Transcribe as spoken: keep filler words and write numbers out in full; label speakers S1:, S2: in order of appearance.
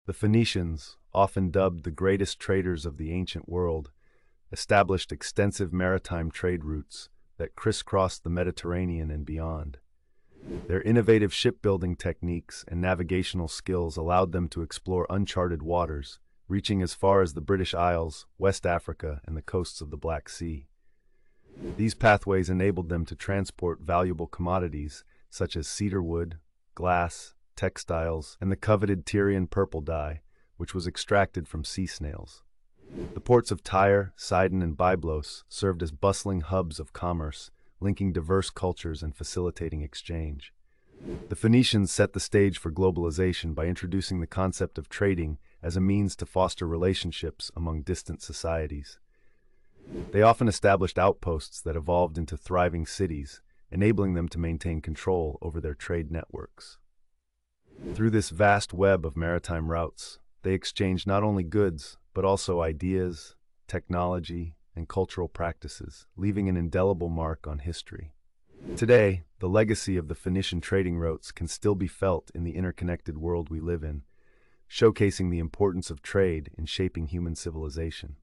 S1: The Phoenicians, often dubbed the greatest traders of the ancient world, established extensive maritime trade routes that crisscrossed the Mediterranean and beyond. Their innovative shipbuilding techniques and navigational skills allowed them to explore uncharted waters, reaching as far as the British Isles, West Africa, and the coasts of the Black Sea. These pathways enabled them to transport valuable commodities such as cedar wood, glass, textiles, and the coveted Tyrian purple dye, which was extracted from sea snails. The ports of Tyre, Sidon, and Byblos served as bustling hubs of commerce, linking diverse cultures and facilitating exchange. The Phoenicians set the stage for globalization by introducing the concept of trading as a means to foster relationships among distant societies. They often established outposts that evolved into thriving cities, enabling them to maintain control over their trade networks. Through this vast web of maritime routes, they exchanged not only goods, but also ideas, technology, and cultural practices, leaving an indelible mark on history. Today, the legacy of the Phoenician trading routes can still be felt in the interconnected world we live in, showcasing the importance of trade in shaping human civilization.